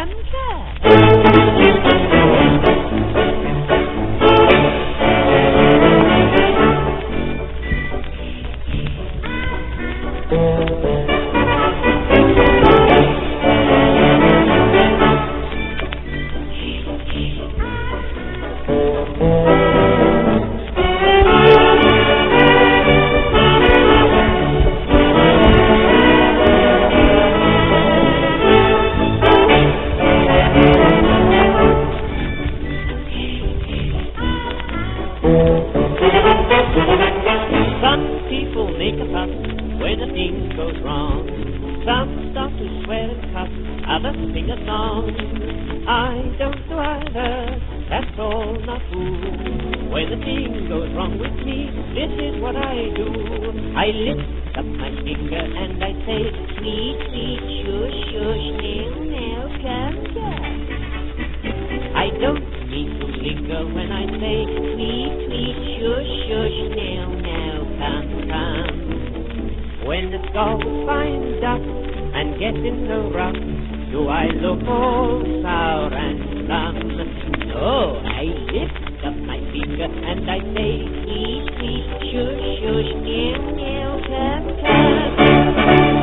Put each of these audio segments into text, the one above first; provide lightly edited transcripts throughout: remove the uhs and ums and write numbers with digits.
can care. Some people make a fuss when a thing goes wrong. Some start to swear and cuss, others sing a song. I don't do either, that's all not true. When a thing goes wrong with me, this is what I do. I lift up my finger and I say, sweet, sweet, shush, shush, nail, nail, come, come. I don't need to linger when I say, sweet, sweet, shush, shush, nail, nail, come, come. When the skull finds up and gets in the rough, do I look all sour and glum? No, I lift up my finger and I say, sweet, sweet, shush, shush, nail, nail, come, come.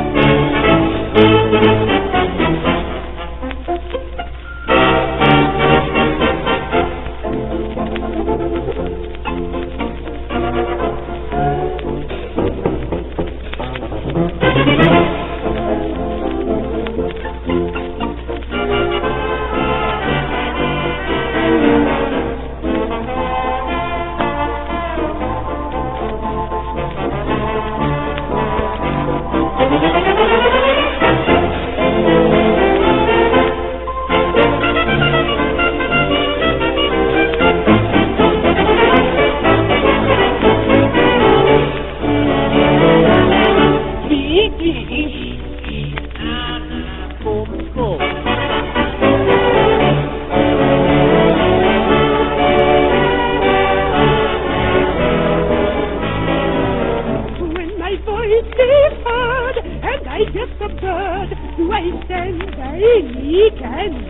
Just a bird, do I stand by meek and